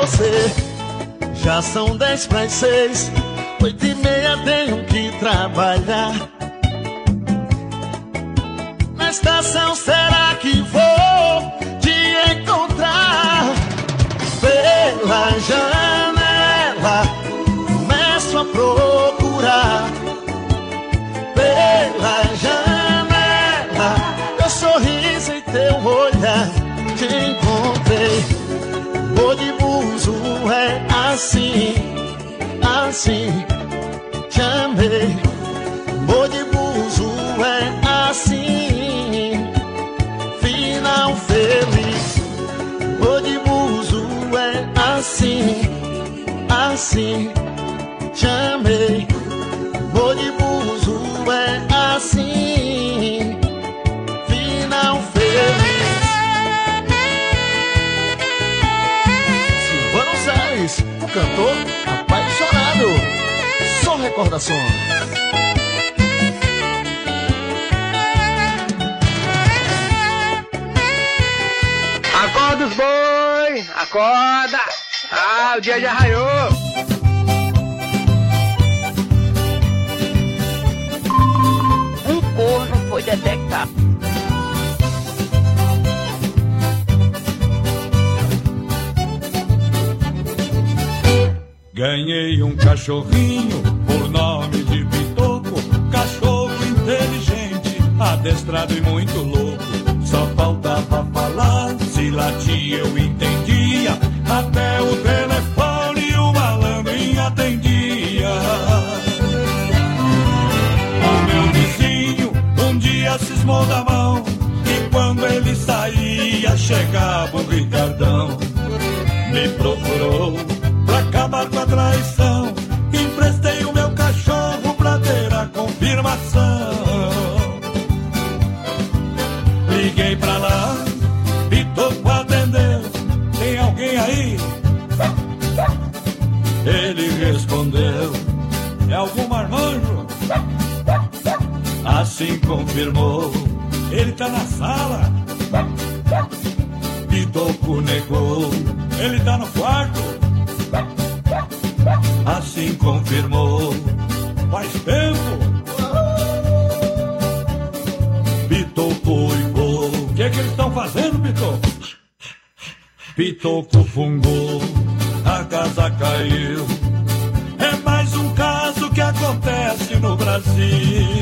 você. Já são 5:10, 8:30 tenho que trabalhar. Na estação será que vou te encontrar? Pela janela começo a procurar. Pela janela teu sorriso e teu olhar te encontrei. Boi de buzo é assim, assim te amei. Boi de buzo é assim, final feliz. Boi de buzo é assim, assim te amei. Boi de buzo é assim, final feliz. Silvano Salles, o cantor apaixonado. Só recordações. Acorda os boi, acorda. Ah, o dia já raiou. Um corno foi detectado. Ganhei um cachorrinho por nome de Pitoco. Cachorro inteligente, adestrado e muito louco. Só faltava falar, se latia eu entendia. Até o telefone o malandrinho atendia. O meu vizinho um dia cismou da mão, e quando ele saía chegava o Ricardão. Me procurou pra acabar com a traição, emprestei o meu cachorro pra ter a confirmação. Liguei pra lá, Pitoco atendeu, tem alguém aí? Ele respondeu, é algum marmanjo? Assim confirmou, ele tá na sala. Pitoco negou, ele tá no quarto. Assim confirmou, faz tempo. Pitoco uivou, o que eles estão fazendo, Pitoco? Pitoco fungou, a casa caiu. É mais um caso que acontece no Brasil.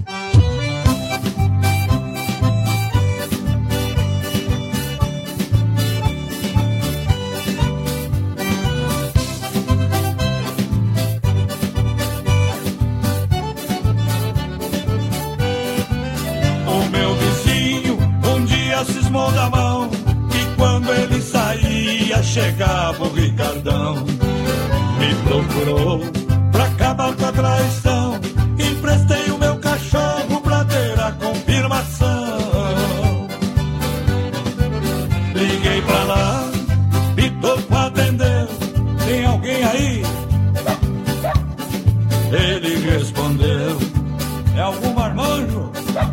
Cismou da mão, e quando ele saía chegava o Ricardão. Me procurou pra acabar com a traição, emprestei o meu cachorro pra ter a confirmação. Liguei pra lá, Pitoco atendeu, tem alguém aí? Ele respondeu, é algum marmanjo?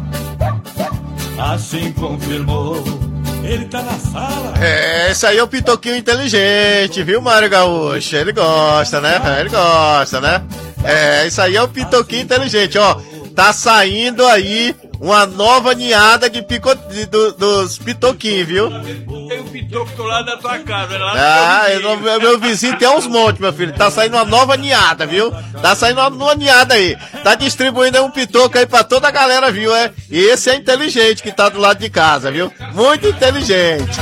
Assim confirmou, ele tá na sala. É, esse aí é o Pitoquinho inteligente, viu, Mário Gaúcho? Ele gosta, né? Ele gosta, né? É, isso aí é o Pitoquinho inteligente, ó. Tá saindo aí uma nova ninhada de dos pitoquinhos, viu? Tem um pitoco do lado da tua casa, meu vizinho tem uns montes, meu filho. Tá saindo uma nova ninhada, viu? Tá saindo uma ninhada aí. Tá distribuindo um pitoco aí pra toda a galera, viu? E esse é inteligente que tá do lado de casa, viu? Muito inteligente.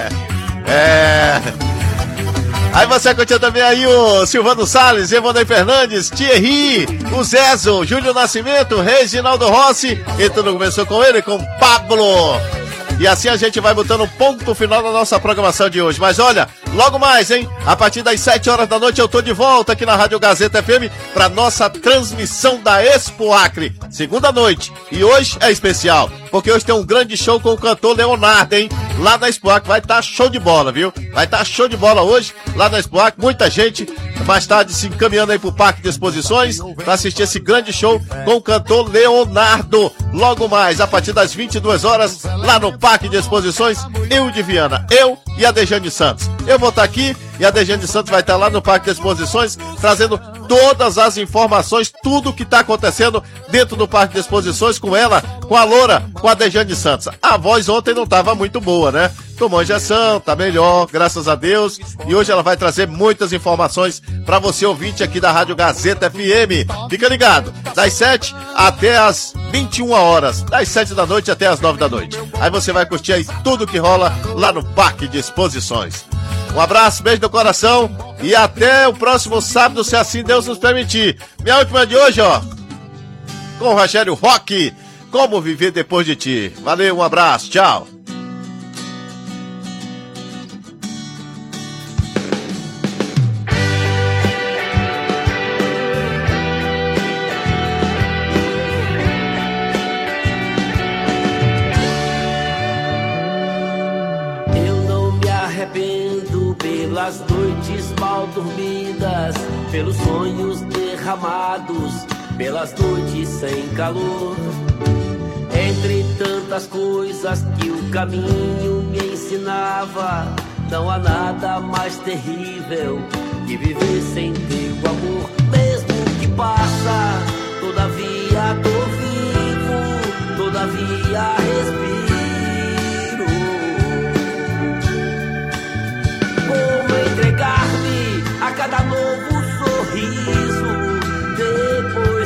Aí você curtiu também aí o Silvano Salles, Evandro Fernandes, Thierry, o Zezo, Júlio Nascimento, Reginaldo Rossi, e tudo começou com ele, com Pablo. E assim a gente vai botando ponto final na nossa programação de hoje. Mas olha, logo mais, hein? A partir das 7 horas da noite eu tô de volta aqui na Rádio Gazeta FM pra nossa transmissão da Expo Acre. Segunda noite. E hoje é especial, porque hoje tem um grande show com o cantor Leonardo, hein? Lá na Expo Acre vai estar show de bola, viu? Vai estar show de bola hoje, lá na Expo Acre. Muita gente mais tarde se encaminhando aí pro Parque de Exposições pra assistir esse grande show com o cantor Leonardo. Logo mais, a partir das 22 horas, lá no Parque de Exposições, eu de Viana, eu e a Dejane Santos. Eu vou estar aqui E a Dejane Santos vai estar lá no Parque de Exposições, trazendo todas as informações, tudo que está acontecendo dentro do Parque de Exposições com ela, com a loura, com a Dejane Santos. A voz ontem não estava muito boa, né? Tomou injeção, tá melhor, graças a Deus. E hoje ela vai trazer muitas informações para você, ouvinte aqui da Rádio Gazeta FM. Fica ligado, das 7 até as 21 horas, das 7 da noite até as 9 da noite. Aí você vai curtir aí tudo que rola lá no Parque de Exposições. Um abraço, beijo no coração e até o próximo sábado, se assim Deus nos permitir. Minha última de hoje, ó, com o Rogério Roque, Como Viver Depois de Ti. Valeu, um abraço, tchau. Pelas noites mal dormidas, pelos sonhos derramados, pelas noites sem calor. Entre tantas coisas que o caminho me ensinava, não há nada mais terrível que viver sem teu amor. Mesmo que passa, todavia tô vivo, todavia respiro. Entregar-me a cada novo sorriso depois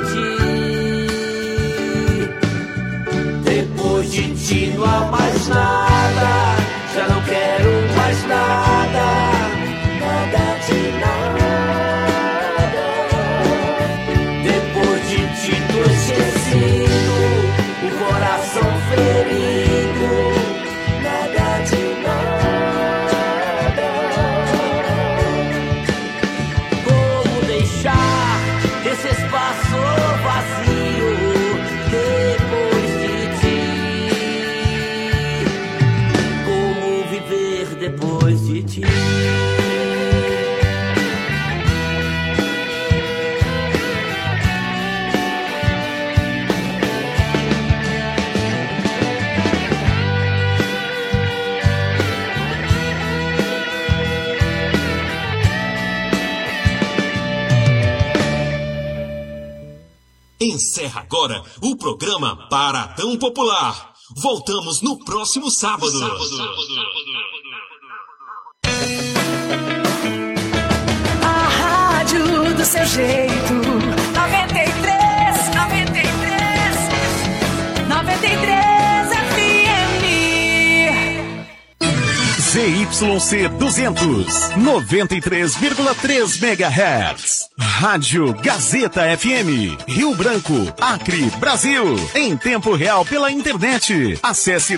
de ti. Depois de ti não há mais nada, já não quero mais nada, nada de nada. Depois de ti tô esquecido, o coração ferido, nada de nada. Esse espaço vazio depois de ti. Como viver depois de ti? Encerra agora o programa Paradão Popular. Voltamos no próximo sábado. A rádio do seu jeito. 93 FM. ZYC 200, 93,3 MHz. Rádio Gazeta FM, Rio Branco, Acre, Brasil. Em tempo real pela internet. Acesse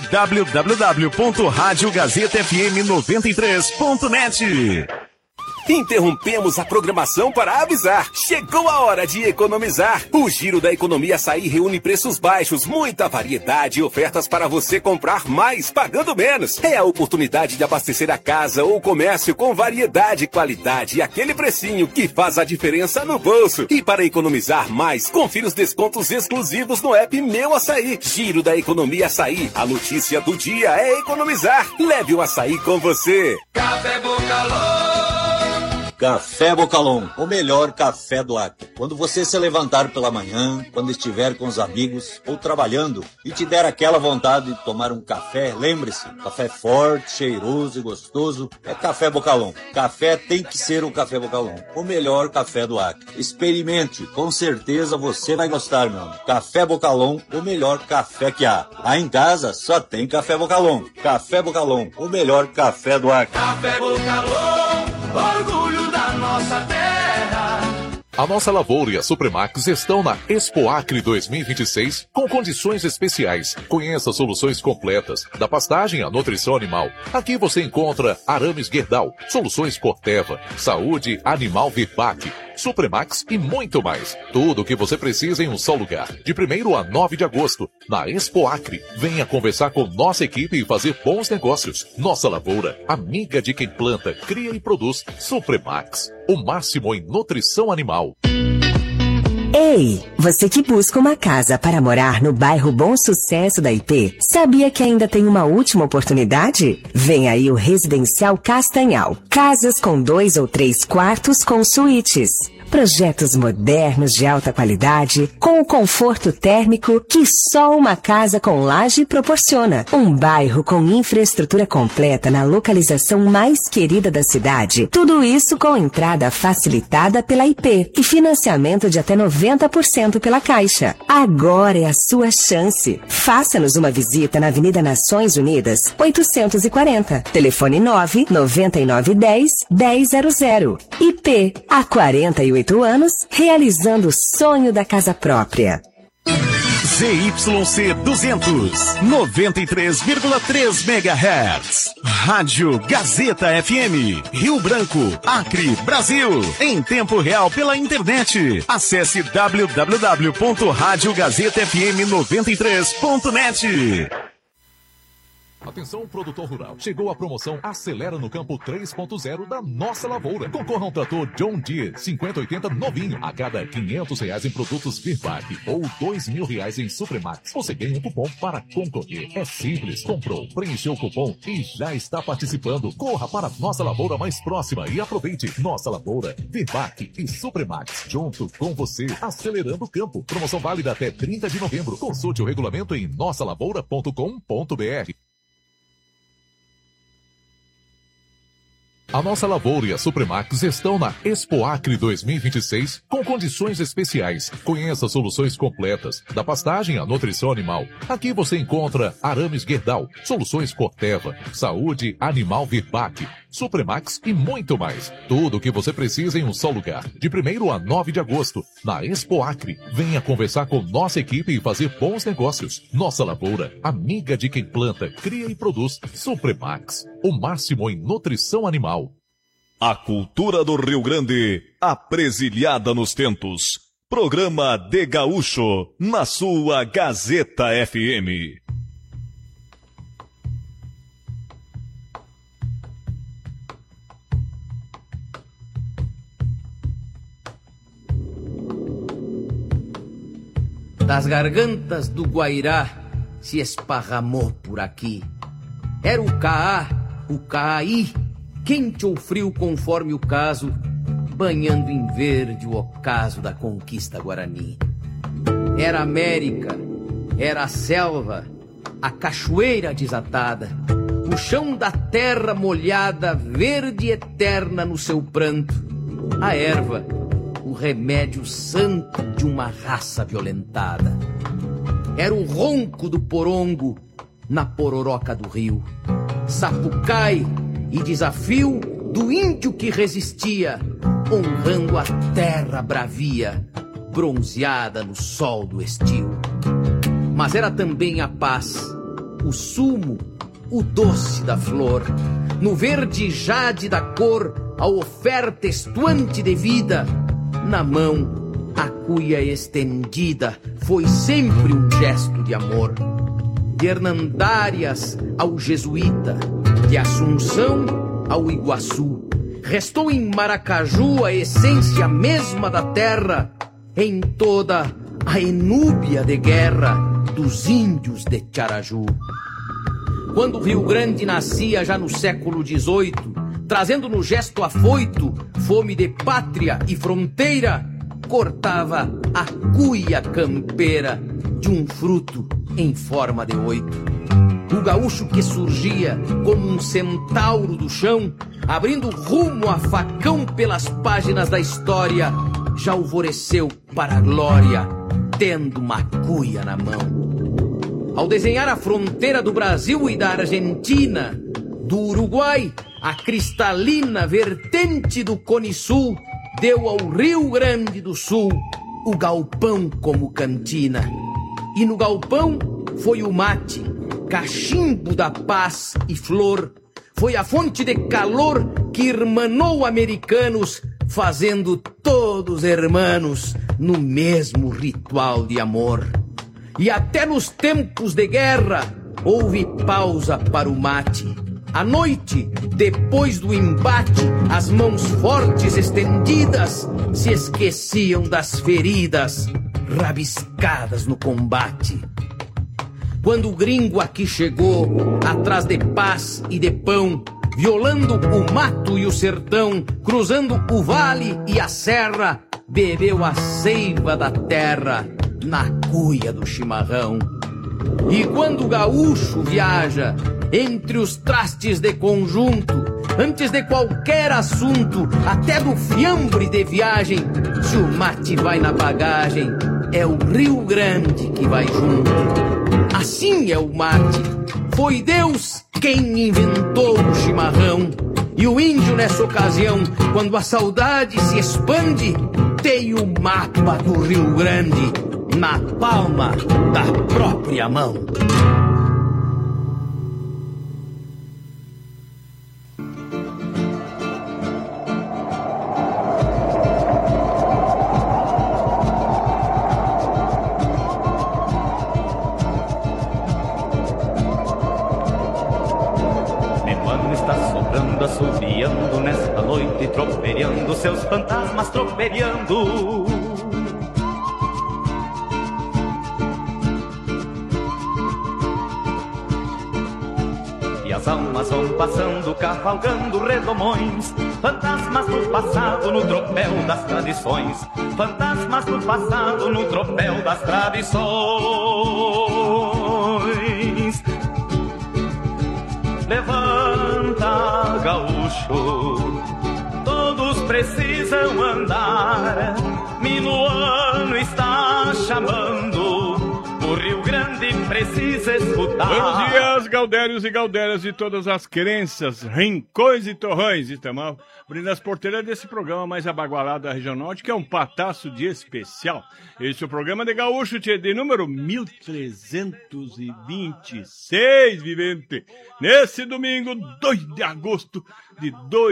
www.radiogazetafm93.net. Interrompemos a programação para avisar. Chegou a hora de economizar. O Giro da Economia Açaí reúne preços baixos, muita variedade e ofertas para você comprar mais, pagando menos. É a oportunidade de abastecer a casa ou comércio com variedade, qualidade e aquele precinho que faz a diferença no bolso. E para economizar mais, confira os descontos exclusivos no app Meu Açaí. Giro da Economia Açaí. A notícia do dia é economizar. Leve o açaí com você. Café Bocalão. Café Bocalão, o melhor café do Acre. Quando você se levantar pela manhã, quando estiver com os amigos ou trabalhando e te der aquela vontade de tomar um café, lembre-se, café forte, cheiroso e gostoso é Café Bocalão. Café tem que ser o Café Bocalão, o melhor café do Acre. Experimente, com certeza você vai gostar, meu amigo. Café Bocalão, o melhor café que há. Aí em casa só tem Café Bocalão. Café Bocalão, o melhor café do Acre. Café Bocalão, orgulho da nossa terra. A nossa lavoura e a Supremax estão na Expo Acre 2026 com condições especiais. Conheça soluções completas, da pastagem à nutrição animal. Aqui você encontra arames Gerdau, soluções Corteva, saúde animal Virbac, Supremax e muito mais. Tudo o que você precisa em um só lugar. De 1º a 9 de agosto, na Expo Acre. Venha conversar com nossa equipe e fazer bons negócios. Nossa lavoura, amiga de quem planta, cria e produz. Supremax, o máximo em nutrição animal. Ei, você que busca uma casa para morar no bairro Bom Sucesso da IP, sabia que ainda tem uma última oportunidade? Vem aí o Residencial Castanhal. Casas com 2 ou 3 quartos com suítes. Projetos modernos de alta qualidade, com o conforto térmico que só uma casa com laje proporciona. Um bairro com infraestrutura completa na localização mais querida da cidade. Tudo isso com entrada facilitada pela IP e financiamento de até 90% pela Caixa. Agora é a sua chance. Faça-nos uma visita na Avenida Nações Unidas, 840. Telefone 99910-1000. IP, há 48 anos, realizando o sonho da casa própria. ZYC 200, 93,3 MHz. Rádio Gazeta FM, Rio Branco, Acre, Brasil. Em tempo real pela internet. Acesse www.radiogazetafm93.net. Atenção, produtor rural. Chegou a promoção Acelera no Campo 3.0 da Nossa Lavoura. Concorra a um trator John Deere 5080 novinho. A cada R$500 em produtos Virbac ou R$2.000 em Supremax, você ganha um cupom para concorrer. É simples. Comprou, preencheu o cupom e já está participando. Corra para a Nossa Lavoura mais próxima e aproveite. Nossa Lavoura, Virbac e Supremax. Junto com você, acelerando o campo. Promoção válida até 30 de novembro. Consulte o regulamento em nossalavoura.com.br. A Nossa Lavoura e a Supremax estão na Expo Acre 2026 com condições especiais. Conheça soluções completas, da pastagem à nutrição animal. Aqui você encontra arames Gerdau, soluções Corteva, saúde animal Virbac, Supremax e muito mais. Tudo o que você precisa em um só lugar. De 1º a 9 de agosto, na Expo Acre. Venha conversar com nossa equipe e fazer bons negócios. Nossa Lavoura, amiga de quem planta, cria e produz. Supremax, o máximo em nutrição animal. A cultura do Rio Grande, apresilhada nos tentos. Programa de Gaúcho, na sua Gazeta FM. Das gargantas do Guairá se esparramou por aqui. Era o Caá, o Caí, quente ou frio conforme o caso, banhando em verde o ocaso da conquista guarani. Era a América, era a selva, a cachoeira desatada, o chão da terra molhada, verde eterna no seu pranto, a erva, o remédio santo de uma raça violentada. Era o ronco do porongo na pororoca do rio, sapucai e desafio do índio que resistia, honrando a terra bravia, bronzeada no sol do estio. Mas era também a paz, o sumo, o doce da flor, no verde jade da cor, a oferta estuante de vida, na mão, a cuia estendida, foi sempre um gesto de amor. De Hernandárias ao jesuíta, de Assunção ao Iguaçu, restou em Maracaju a essência mesma da terra, em toda a enúbia de guerra dos índios de Tiaraju. Quando o Rio Grande nascia já no século XVIII, trazendo no gesto afoito fome de pátria e fronteira, cortava a cuia campeira de um fruto em forma de 8. O gaúcho que surgia como um centauro do chão, abrindo rumo a facão pelas páginas da história, já alvoreceu para a glória, tendo uma cuia na mão. Ao desenhar a fronteira do Brasil e da Argentina, do Uruguai, a cristalina vertente do Cone Sul, deu ao Rio Grande do Sul o galpão como cantina. E no galpão foi o mate, cachimbo da paz e flor, foi a fonte de calor que irmanou americanos, fazendo todos hermanos no mesmo ritual de amor. E até nos tempos de guerra houve pausa para o mate, À noite, depois do embate, as mãos fortes estendidas se esqueciam das feridas rabiscadas no combate. Quando o gringo aqui chegou, atrás de paz e de pão, violando o mato e o sertão, cruzando o vale e a serra, bebeu a seiva da terra na cuia do chimarrão. E quando o gaúcho viaja entre os trastes de conjunto, antes de qualquer assunto, até do fiambre de viagem, se o mate vai na bagagem, é o Rio Grande que vai junto. Assim é o mate. Foi Deus quem inventou o chimarrão. E o índio nessa ocasião, quando a saudade se expande, tem o mapa do Rio Grande na palma da própria mão. Assobiando nesta noite, troperiando, seus fantasmas troperiando. E as almas vão passando, cavalgando redomões, fantasmas do passado no tropel das tradições, fantasmas do passado no tropel das tradições. Levanta, gaúcho, todos precisam andar. Minuano está chamando, o Rio Grande precisa escutar. Buenos dias, gaudérios e gaudérias de todas as crenças, rincões e torrões. Estamos abrindo as porteiras desse programa mais abagualado da região norte, que é um pataço de especial. Esse é o programa de gaúcho de número 1326, vivente. Nesse domingo, 2 de agosto de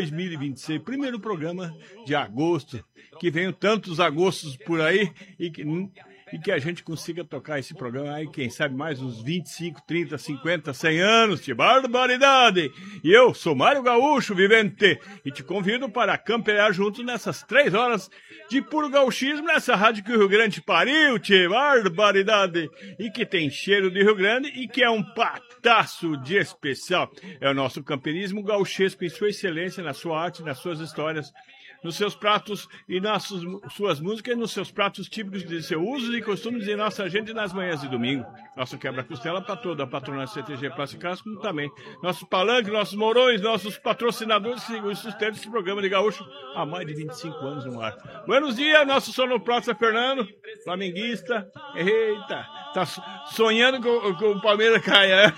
2026. Primeiro programa de agosto, que venham tantos agostos por aí e que a gente consiga tocar esse programa aí, quem sabe mais uns 25, 30, 50, 100 anos, que barbaridade! E eu sou Mário Gaúcho, vivente, e te convido para campear juntos nessas 3 horas de puro gauchismo nessa rádio que o Rio Grande pariu, que barbaridade! E que tem cheiro de Rio Grande e que é um pataço de especial. É o nosso campeonismo gauchesco em sua excelência, na sua arte, nas suas histórias, nos seus pratos e nas suas músicas, nos seus pratos típicos de seu uso e costumes de nossa gente nas manhãs de domingo. Nosso quebra-costela para toda a patrona CTG Plásticas, como também nossos palanques, nossos morões, nossos patrocinadores que sustentam esse programa de gaúcho há mais de 25 anos no ar. Buenos dias, nosso sonoplasta Fernando, flamenguista. Eita, tá sonhando com o Palmeiras caia.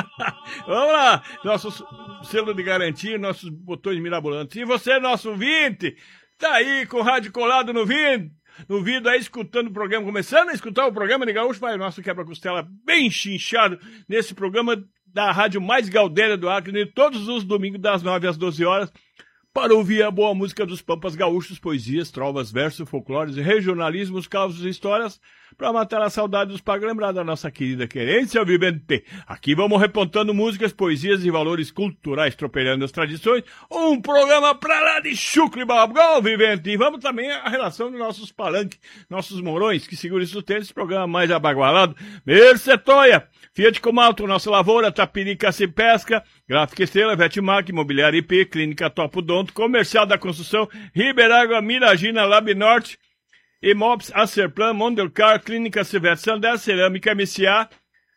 Vamos lá, nosso selo de garantia, nossos botões mirabolantes. E você, nosso ouvinte, tá aí com o rádio colado no vidro aí, escutando o programa, começando a escutar o programa de gaúcho, vai o nosso quebra-costela bem chinchado nesse programa da rádio mais gaudéria do Acre, todos os domingos das 9 às 12 horas, para ouvir a boa música dos pampas gaúchos, poesias, trovas, versos, folclores, regionalismos, causos e histórias, para matar a saudade dos pagos, lembrar da nossa querida querência vivente. Aqui vamos repontando músicas, poesias e valores culturais, tropelhando as tradições. Um programa pra lá de chucro e babgal, vivente. E vamos também à relação dos nossos palanques, nossos morões, que seguram e sustentam esse programa mais abagualado. Mercetoia, Fiat Comalto, Nossa Lavoura, Tapirica Se Pesca, Gráfica Estrela, Vetmac, Imobiliária IP, Clínica Top Odonto, Comercial da Construção, Riberágua, Miragina, Lab Norte, Imops, Acerplan, Mondelcar, Clínica Severo Sandé, Cerâmica MCA,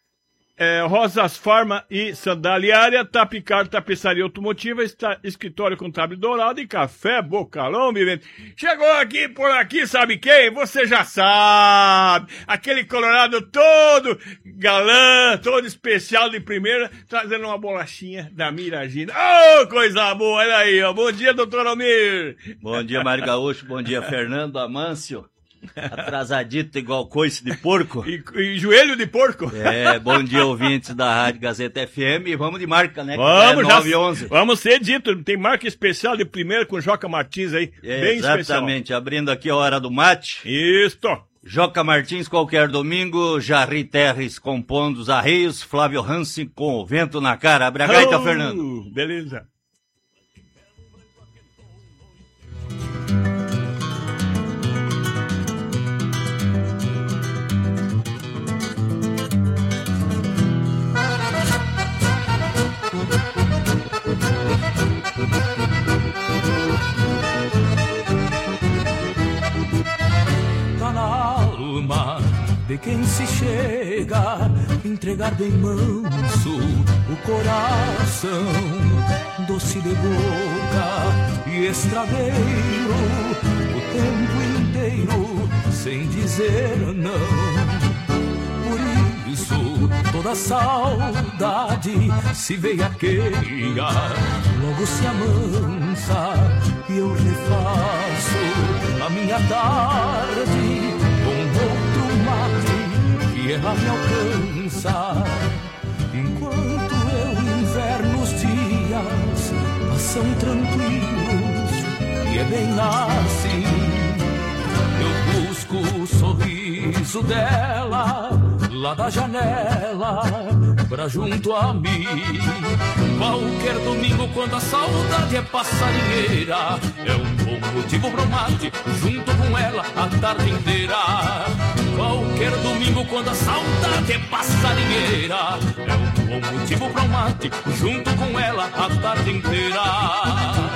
Rosas Farma e Sandaliária, Tapicar, Tapeçaria Automotiva, Escritório Contábil Dourado e Café Bocalão, vivente. Chegou aqui, por aqui, sabe quem? Você já sabe. Aquele colorado todo galã, todo especial de primeira, trazendo uma bolachinha da Miragina. Oh, coisa boa, olha aí, ó. Bom dia, doutor Almir. Bom dia, Mário Gaúcho, bom dia, Fernando Amâncio. Atrasadito igual coice de porco. E joelho de porco. Bom dia, ouvintes da Rádio Gazeta FM. E vamos de marca, né? Vamos, 9 e 11. Vamos ser dito. Tem marca especial de primeira com Joca Martins aí. Bem exatamente, especial. Abrindo aqui a hora do mate. Isto. Joca Martins, qualquer domingo, Jarry Terres compondo os arreios, Flávio Hansen com o vento na cara. Abre a gaita, Fernando. Beleza. Tá na alma de quem se chega, entregar bem manso o coração, doce de boca e estradeiro, o tempo inteiro sem dizer não. Por isso toda saudade se veiaqueia, logo se amansa e eu refaço a minha tarde com outro mate que ela me alcança. Enquanto eu inverno os dias passam tranquilos e é bem assim. Eu busco o sorriso dela lá da janela pra junto a mim. Qualquer domingo quando a saudade é passarinheira, é um bom motivo pro mate junto com ela a tarde inteira. Qualquer domingo quando a saudade é passarinheira, é um bom motivo pro mate junto com ela a tarde inteira.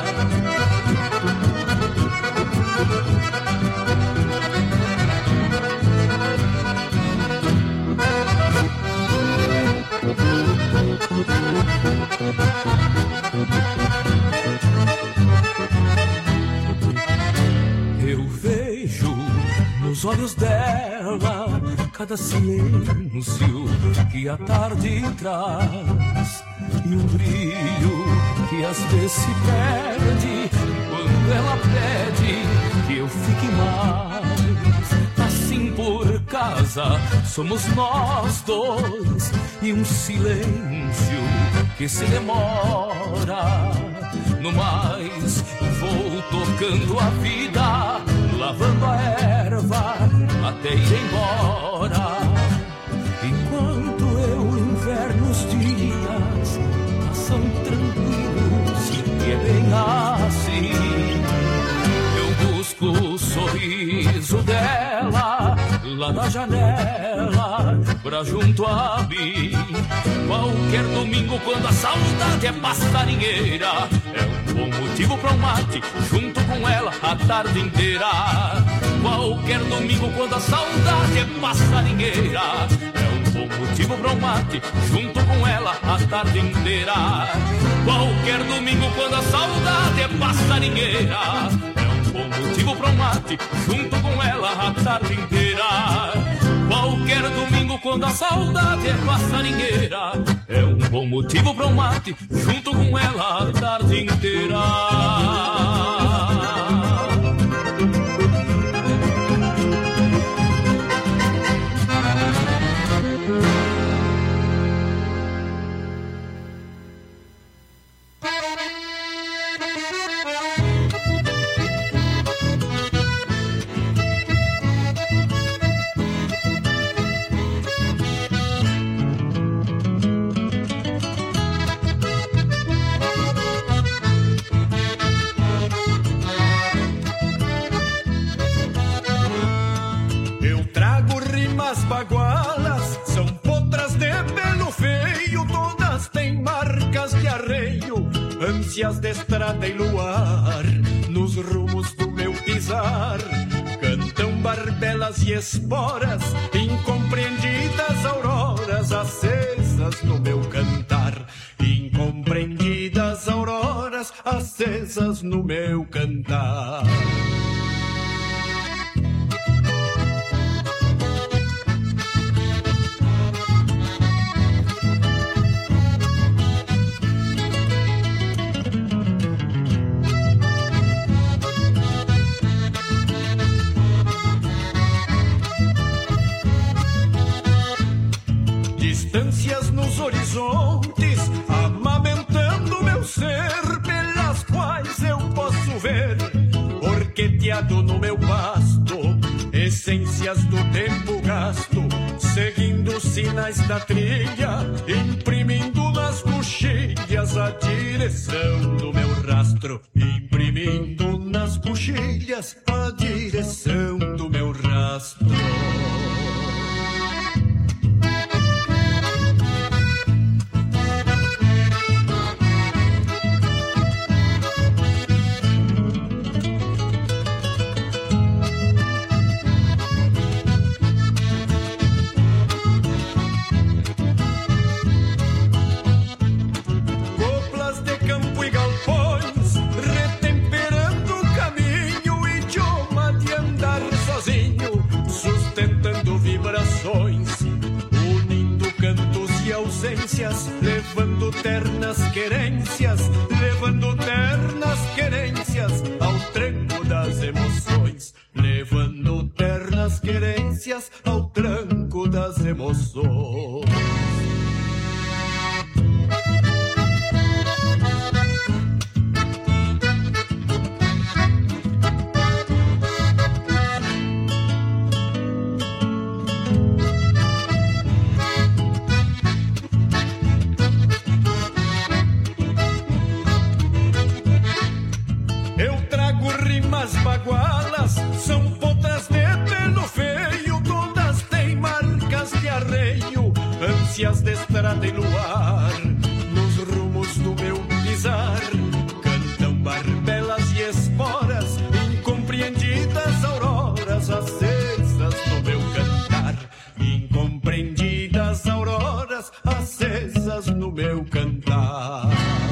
Eu vejo nos olhos dela cada silêncio que a tarde traz e um brilho que às vezes se perde quando ela pede que eu fique mais. Assim por casa somos nós dois e um silêncio que se demora. No mais vou tocando a vida, lavando a erva até ir embora. Enquanto eu inverno os dias passam tranquilos e é bem assim. Eu busco o sorriso dela lá da janela pra junto a mim. Qualquer domingo quando a saudade é passarinheira, é um bom motivo pra um mate junto com ela a tarde inteira. Qualquer domingo quando a saudade é passarinheira, é um bom motivo pra um mate junto com ela a tarde inteira. Qualquer domingo quando a saudade é passarinheira, bom motivo pra um mate junto com ela a tarde inteira. Qualquer domingo quando a saudade é passarinheira, é um bom motivo pra um mate junto com ela a tarde inteira. Bagualas são potras de pelo feio, todas têm marcas de arreio, ânsias de estrada e luar, nos rumos do meu pisar, cantam barbelas e esporas, incompreendidas auroras acesas no meu cantar, incompreendidas auroras acesas no meu cantar. Distâncias nos horizontes, amamentando meu ser, pelas quais eu posso ver, orqueteado no meu pasto, reticências do tempo gasto, seguindo os sinais da trilha, imprimindo nas coxilhas a direção do meu rastro, imprimindo nas coxilhas a direção do meu rastro. Levando ternas querências ao tranco das emoções, levando ternas querências ao tranco das emoções. Bagualas são potras de pelo feio, todas têm marcas de arreio, ânsias de estrada e luar. Nos rumos do meu pisar cantam barbelas e esporas, incompreendidas auroras acesas no meu cantar, incompreendidas auroras acesas no meu cantar.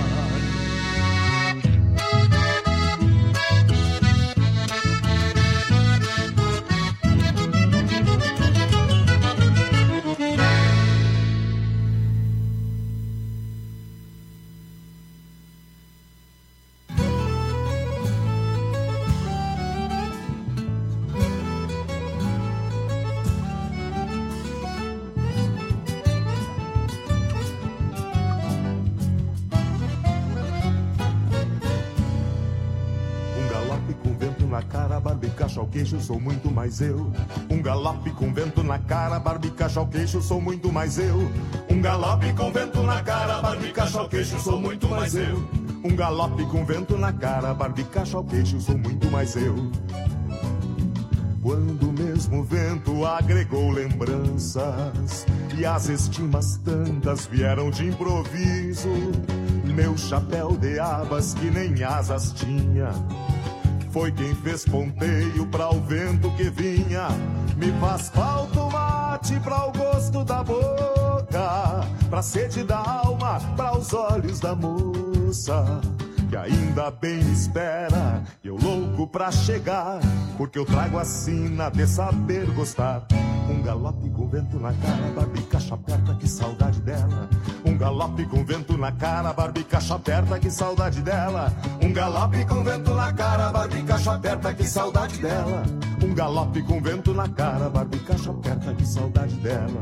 Barbicacho ao queixo, sou muito mais eu. Um galope com vento na cara, barbicacho ao queixo, sou muito mais eu. Um galope com vento na cara, barbicacho ao queixo, sou muito mais eu. Um galope com vento na cara, barbicacho ao queixo, sou muito mais eu. Quando o mesmo vento agregou lembranças e as estimas tantas vieram de improviso, meu chapéu de abas que nem asas tinha foi quem fez ponteio pra o vento que vinha. Me faz falta o mate pra o gosto da boca, pra sede da alma, pra os olhos da moça que ainda bem me espera, eu louco pra chegar, porque eu trago a sina de saber gostar. Um galope com vento na cara, barbicacho aperta, que saudade dela. Um galope com vento na cara, barbicacho aperta, que saudade dela. Um galope com vento na cara, barbicacho aperta, que saudade dela. Um galope com vento na cara, barbicacho aperta, que saudade dela.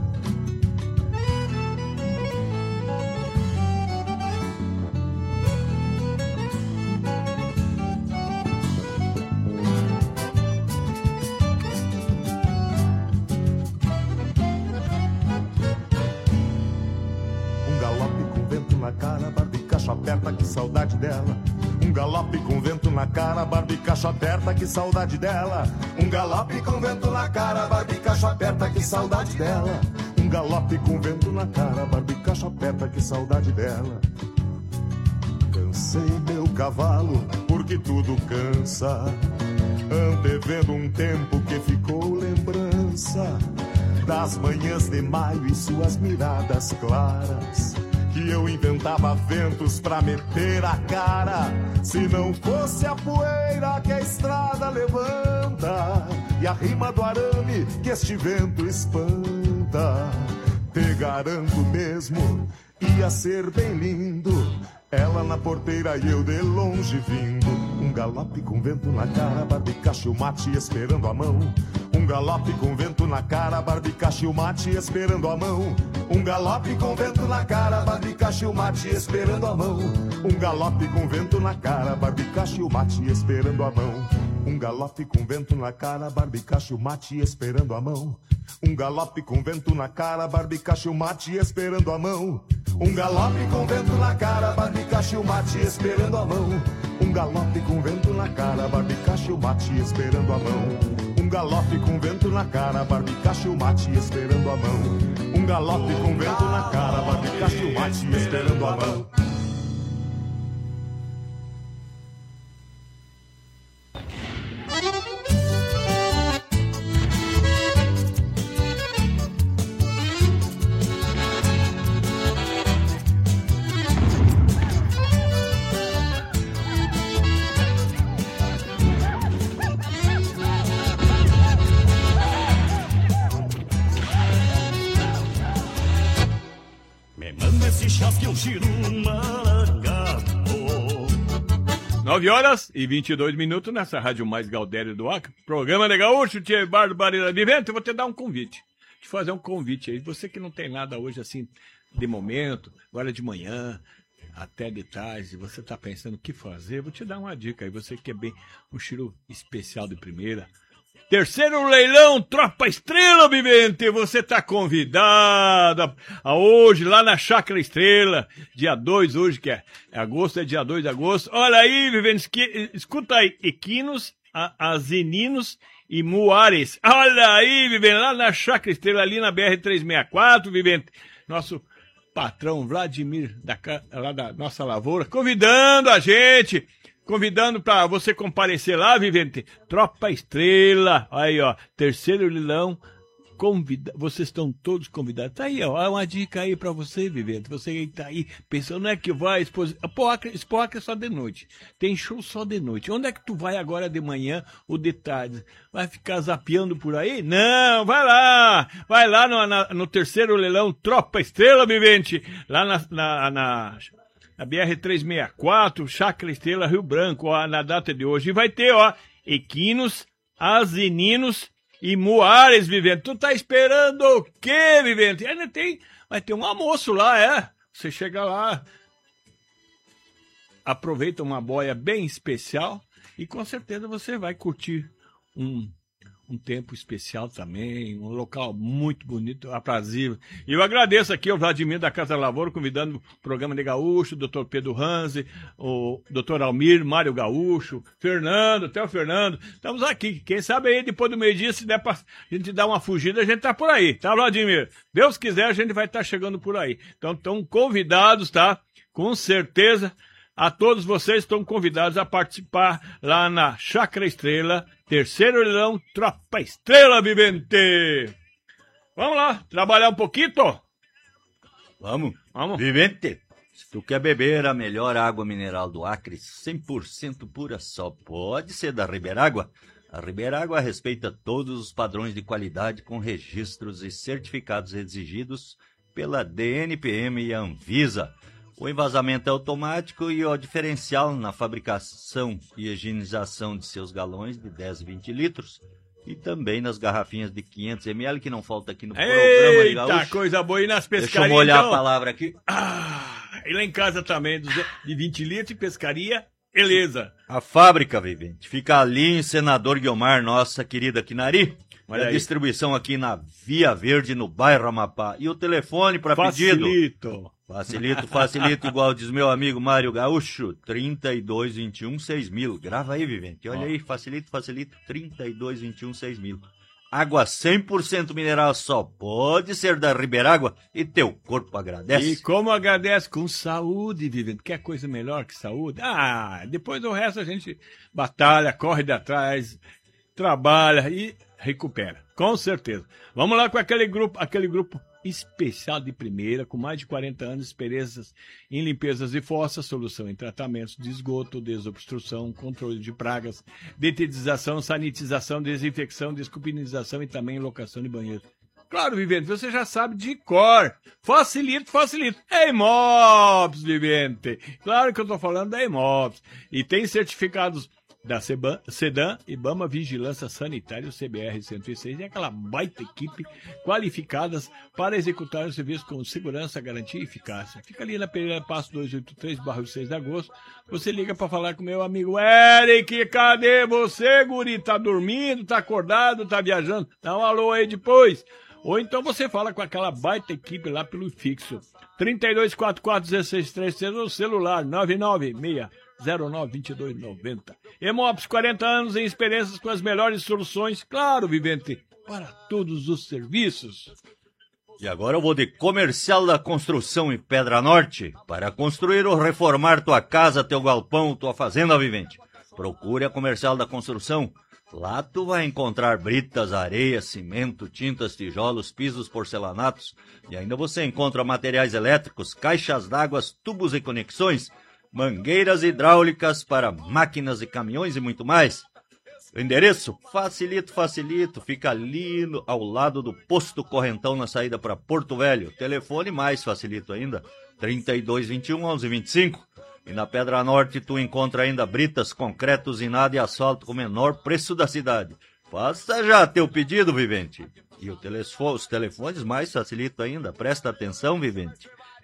Aperta, que saudade dela. Um galope com vento na cara, barbicacho aperta, que saudade dela. Um galope com vento na cara, barbicacho aperta, que saudade dela. Um galope com vento na cara, barbicacho aperta, que saudade dela. Cansei meu cavalo, porque tudo cansa, antevendo um tempo que ficou lembrança das manhãs de maio e suas miradas claras, que eu inventava ventos pra meter a cara. Se não fosse a poeira que a estrada levanta e a rima do arame que este vento espanta, te garanto mesmo, ia ser bem lindo, ela na porteira e eu de longe vindo. Um galope com vento na cara, barbicacho e o mate esperando a mão. Um galope com vento na cara, barbicacho e o mate esperando a mão. Um galope com vento na cara, barbicacho e o mate esperando a mão. Um galope com vento na cara, barbicacho e o mate esperando a mão. Um galope com vento na cara, barbicacho, mate esperando a mão. Um galope com vento na cara, barbicacho, mate esperando a mão. Um galope com vento na cara, barbicacho, mate esperando a mão. Um galope com vento na cara, barbicacho, mate esperando a mão. Um galope com vento na cara, barbicacho, mate esperando a mão. Um galope com vento na cara, barbicacho, mate esperando a mão. Que eu giro marangado. 9h22 nessa rádio mais Gaudério do Acre. Programa de Gaúcho, Tia Barbaridade de Vento. Eu vou te dar um convite. Te fazer um convite aí. Você que não tem nada hoje assim, de momento, agora de manhã, até de tarde, você tá pensando o que fazer, eu vou te dar uma dica aí. Você que é bem um tiro especial de primeira. Terceiro leilão, Tropa Estrela, Vivente, você tá convidado a hoje, lá na Chácara Estrela, dia 2 hoje, que é agosto, é dia 2 de agosto. Olha aí, Vivente, escuta aí, equinos, azeninos e muares. Olha aí, Vivente, lá na Chácara Estrela, ali na BR-364, Vivente, nosso patrão Vladimir, lá da nossa lavoura, convidando a gente... Convidando pra você comparecer lá, Vivente. Tropa Estrela. Aí, ó. Terceiro leilão. Vocês estão todos convidados. Tá aí, ó. Uma dica aí pra você, Vivente. Você que tá aí pensando, não é que vai expor é só de noite. Tem show só de noite. Onde é que tu vai agora de manhã ou de tarde? Vai ficar zapeando por aí? Não, vai lá. Vai lá no terceiro leilão Tropa Estrela, Vivente. Lá na BR-364, Chácara Estrela, Rio Branco, ó, na data de hoje. E vai ter, ó, equinos, azeninos e muares, Vivente. Tu tá esperando o quê, Vivente? Ainda vai ter um almoço lá, é? Você chega lá, aproveita uma boia bem especial e com certeza você vai curtir um tempo especial também, um local muito bonito, aprazível. E eu agradeço aqui ao Vladimir da Casa Lavoura, convidando o programa de Gaúcho, o Dr. Pedro Ranzi, o Dr. Almir, Mário Gaúcho, Fernando, até o Fernando. Estamos aqui. Quem sabe aí, depois do meio-dia, se der pra gente dar uma fugida, a gente tá por aí, tá, Vladimir? Deus quiser, a gente vai estar chegando por aí. Então, estão convidados, tá? Com certeza. A todos vocês estão convidados a participar lá na Chácara Estrela, terceiro leilão, Tropa Estrela, Vivente. Vamos lá, trabalhar um pouquinho? Vamos. Vivente, se tu quer beber a melhor água mineral do Acre, 100% pura, só pode ser da Ribeiragua. A Ribeiragua respeita todos os padrões de qualidade com registros e certificados exigidos pela DNPM e Anvisa. O envasamento é automático e o diferencial na fabricação e higienização de seus galões de 10 e 20 litros e também nas garrafinhas de 500 ml, que não falta aqui no programa de Gaúcho. Eita, coisa boa. E nas pescarias, deixa eu molhar então? A palavra aqui. E lá em casa também, de 20 litros, pescaria, beleza. A fábrica, Vivente, fica ali em Senador Guiomar, nossa querida Quinari. Olha a distribuição aqui na Via Verde, no bairro Amapá. E o telefone para pedido... Facilito, igual diz meu amigo Mário Gaúcho, 3221-6000. Grava aí, Vivente. Olha aí, facilito, 3221-6000. Água 100% mineral só pode ser da Ribeiragua e teu corpo agradece. E como agradece? Com saúde, Vivente. Quer coisa melhor que saúde? Depois do resto a gente batalha, corre de atrás, trabalha e recupera. Com certeza. Vamos lá com aquele grupo especial de primeira, com mais de 40 anos de experiências em limpezas de fossas, solução em tratamentos de esgoto, desobstrução, controle de pragas, detetização, sanitização, desinfecção, desculpinização e também locação de banheiro. Claro, Vivente, você já sabe de cor. Facilito. É Imops, Vivente. Claro que eu tô falando da Imops. E tem certificados da Sedan, Ibama Vigilância Sanitária, o CBR-106, e aquela baita equipe qualificadas para executar o serviço com segurança, garantia e eficácia. Fica ali na Pereira Passo 283, bairro 6 de agosto. Você liga para falar com meu amigo Eric, cadê você, guri? Tá dormindo, tá acordado, tá viajando? Dá um alô aí depois. Ou então você fala com aquela baita equipe lá pelo fixo. 3244-1633 no celular, 996092290. Hemops, 40 anos em experiências com as melhores soluções, claro, Vivente, para todos os serviços. E agora eu vou de Comercial da Construção em Pedra Norte, para construir ou reformar tua casa, teu galpão, tua fazenda, Vivente. Procure a Comercial da Construção. Lá tu vai encontrar britas, areia, cimento, tintas, tijolos, pisos, porcelanatos. E ainda você encontra materiais elétricos, caixas d'água, tubos e conexões, mangueiras hidráulicas para máquinas e caminhões e muito mais. O endereço? Facilito. Fica ali ao lado do Posto Correntão na saída para Porto Velho. Telefone mais facilito ainda, 3221-1125. E na Pedra Norte tu encontra ainda britas, concreto, usinado e asfalto com o menor preço da cidade. Faça já teu pedido, Vivente. E os telefones mais facilito ainda. Presta atenção, Vivente.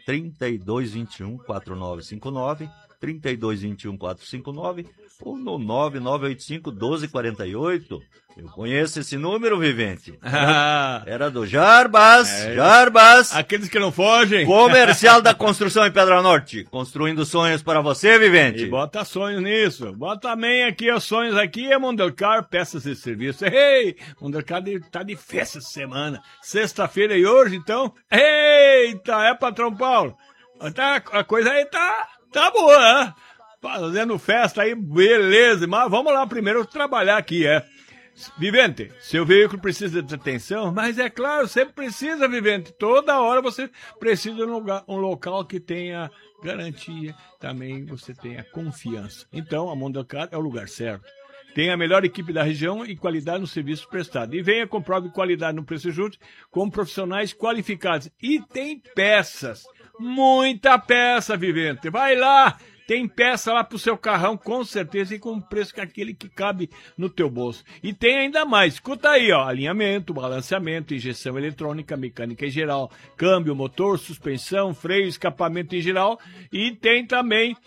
3221-4959, 3221-459 ou no 9985-1248. Eu conheço esse número, Vivente. Era do Jarbas. Jarbas. Aqueles que não fogem. Comercial da Construção em Pedra Norte. Construindo sonhos para você, Vivente. E bota sonhos nisso. Bota também aqui os sonhos aqui. É Mondelcar, peças e serviços. Ei, Mondelcar tá de festa essa semana. Sexta-feira e hoje, então. Eita, é, patrão Paulo? A coisa aí tá boa, né? Fazendo festa aí, beleza. Mas vamos lá primeiro trabalhar aqui, Vivente, seu veículo precisa de atenção, mas é claro, sempre precisa, Vivente. Toda hora você precisa de um local que tenha garantia, também você tenha confiança. Então, a Mondelcar é o lugar certo. Tem a melhor equipe da região e qualidade no serviço prestado. E venha com prova de qualidade no preço justo, com profissionais qualificados. E tem peças, muita peça, Vivente. Vai lá! Tem peça lá pro seu carrão, com certeza, e com um preço que aquele que cabe no teu bolso. E tem ainda mais, escuta aí, alinhamento, balanceamento, injeção eletrônica, mecânica em geral, câmbio, motor, suspensão, freio, escapamento em geral. E tem também,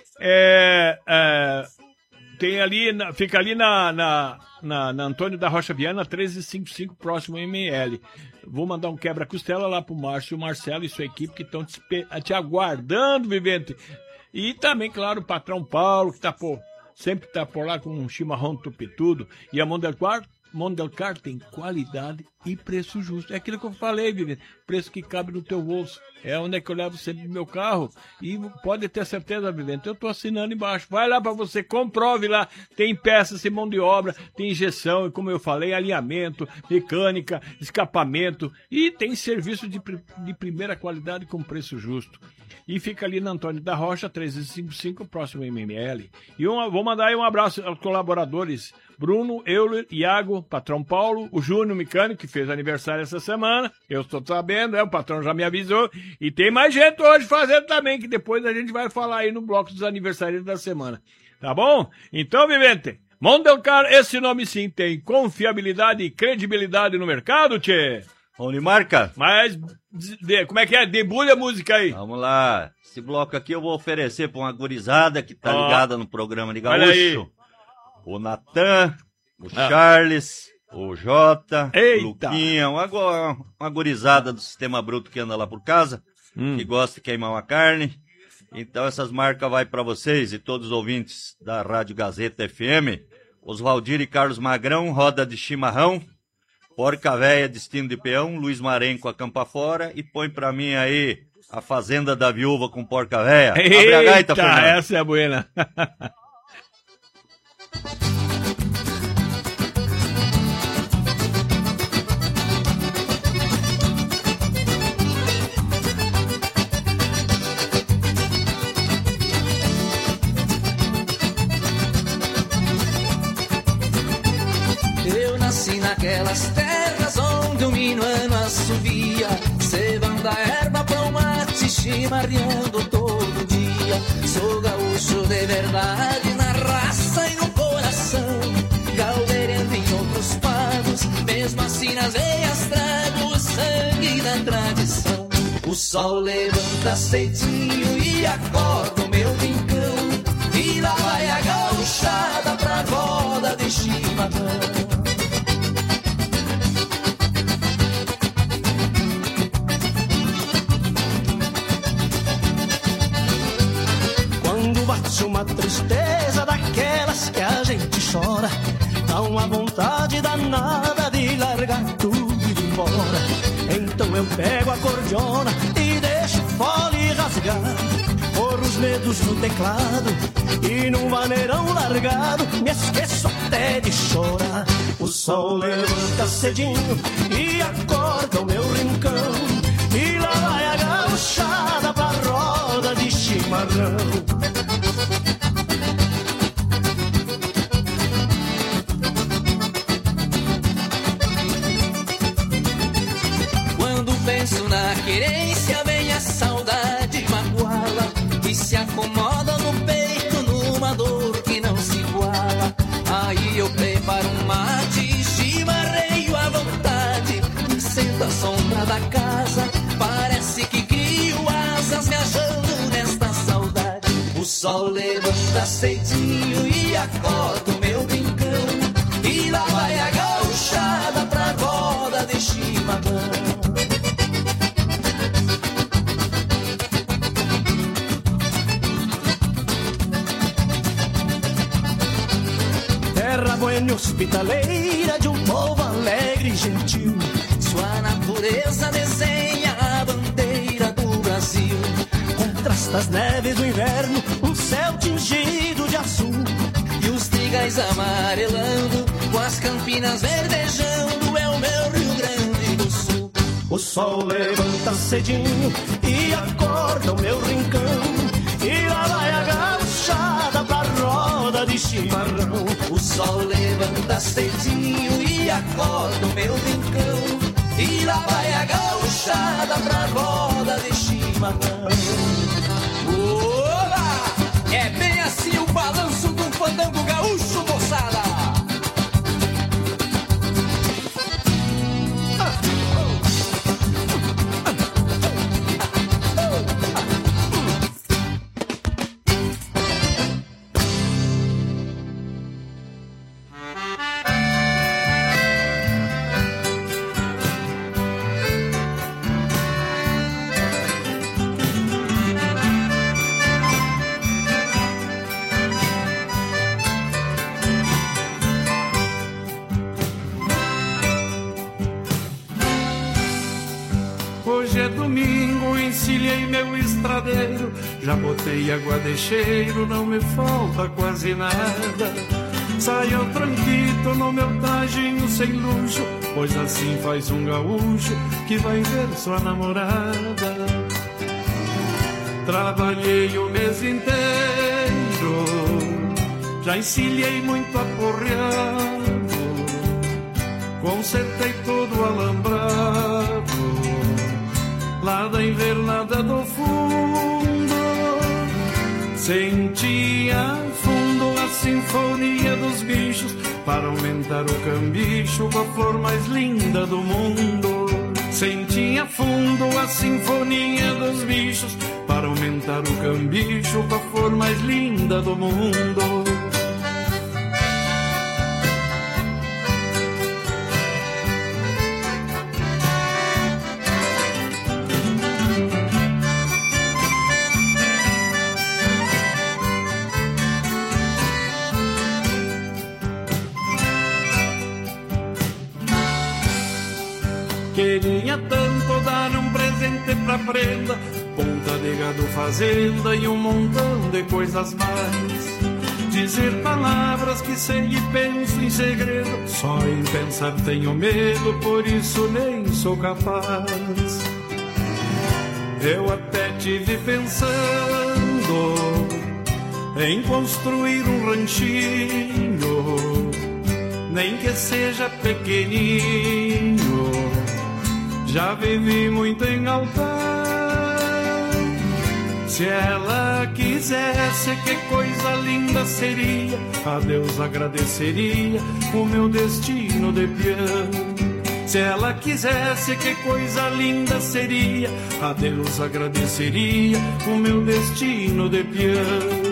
tem ali, fica ali na Antônio da Rocha Viana, 1355, próximo ML. Vou mandar um quebra-costela lá pro Márcio, o Marcelo e sua equipe que estão te aguardando, Vivente. E também, claro, o patrão Paulo, que sempre tá por lá com um chimarrão tupitudo. E a Mondelcar tem qualidade e preço justo. É aquilo que eu falei, Vivente. Preço que cabe no teu bolso. É onde é que eu levo sempre meu carro. E pode ter certeza, Vivente. Eu tô assinando embaixo. Vai lá pra você, comprove lá. Tem peças, tem mão de obra, tem injeção, e como eu falei, alinhamento, mecânica, escapamento. E tem serviço de primeira qualidade com preço justo. E fica ali na Antônio da Rocha, 1355, próximo MML. E vou mandar aí um abraço aos colaboradores. Bruno, Euler, Iago, patrão Paulo, o Júnior Mecânico, que fez aniversário essa semana. Eu estou sabendo, o patrão já me avisou. E tem mais gente hoje fazendo também, que depois a gente vai falar aí no bloco dos aniversários da semana. Tá bom? Então, Vivente, Mondelcar, esse nome sim tem confiabilidade e credibilidade no mercado, tchê. Vamos de marca? Mas, como é que é? Debulha a música aí. Vamos lá. Esse bloco aqui eu vou oferecer pra uma gurizada que tá ligada no programa de Gaúcho. O Natan, o Charles, o Jota, o Luquinha, uma gurizada do Sistema Bruto que anda lá por casa, que gosta de queimar uma carne. Então essas marcas vai pra vocês e todos os ouvintes da Rádio Gazeta FM. Oswaldir e Carlos Magrão, roda de chimarrão. Porca Véia, destino de peão, Luiz Marenco, acampa fora, e põe pra mim aí a Fazenda da Viúva com Porca Véia. Abre a gaita, Fernando. Essa é a buena. Eu nasci naquelas terras onde o minuano assovia, cevando a erva pra um mate, chimarreando todo dia. Sou gaúcho de verdade, na raça e no coração. sol levanta cedinho e acorda o meu rincão, e lá vai a gauchada pra roda de chimarrão. Bate uma tristeza daquelas que a gente chora, dá uma vontade danada de largar tudo e ir embora. Então eu pego a cordiona e deixo fole rasgar, corro os dedos no teclado e num maneirão largado me esqueço até de chorar. O sol levanta cedinho e acorda o meu rincão, e lá vai a gauchada pra roda de chimarrão. Penso na querência, vem a saudade magoala, que se acomoda no peito numa dor que não se iguala. Aí eu preparo um mate, chimarreio à vontade, e sento à sombra da casa, parece que crio asas me achando nesta saudade. O sol levanta cedinho e acorda o meu rincão, e lá vai a gauchada pra roda de chimarrão. Terra buena e hospitaleira de um povo alegre e gentil, sua natureza desenha a bandeira do Brasil. Contrasta as neves do inverno, um céu tingido de azul, e os trigais amarelando, com as campinas verdejando, é o meu Rio Grande do Sul. O sol levanta cedinho e acorda o meu rincão, e lá vai a gauchada pra roda de chimarrão. O sol levanta cedinho e acorda o meu rincão, e lá vai a gauchada pra roda de chimarrão. Oba! É bem assim o balanço do fandango gaúcho, moçada! Encilhei meu estradeiro, já botei água de cheiro, não me falta quase nada. Saiu tranquilo no meu tajinho sem luxo, pois assim faz um gaúcho que vai ver sua namorada. Trabalhei o mês inteiro, já encilhei muito aporreado, consertei todo alambrado lá da invernada do fundo. Sentia fundo a sinfonia dos bichos para aumentar o cambicho com a flor mais linda do mundo. Sentia fundo a sinfonia dos bichos para aumentar o cambicho com a flor mais linda do mundo. Queria tanto dar um presente pra prenda, ponta de gado, fazenda e um montão de coisas mais. Dizer palavras que sei e penso em segredo, só em pensar tenho medo, por isso nem sou capaz. Eu até tive pensando em construir um ranchinho, nem que seja pequenininho. Já vivi muito em altar. Se ela quisesse, que coisa linda seria, a Deus agradeceria o meu destino de peão. Se ela quisesse, que coisa linda seria. A Deus agradeceria o meu destino de peão.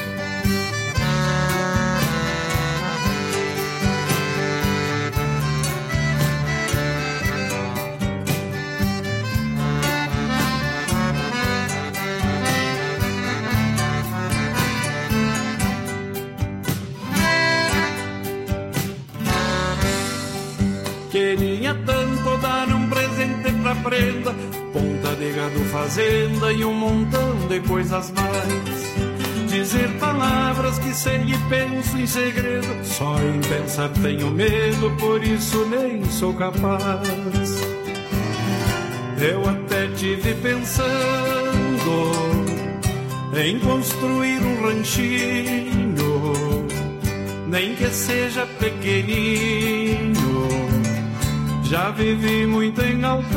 Queria tanto dar um presente pra prenda, ponta de gado, fazenda e um montão de coisas mais. Dizer palavras que sei e penso em segredo, só em pensar tenho medo, por isso nem sou capaz. Eu até tive pensando em construir um ranchinho, nem que seja pequenininho. Já vivi muito em altar.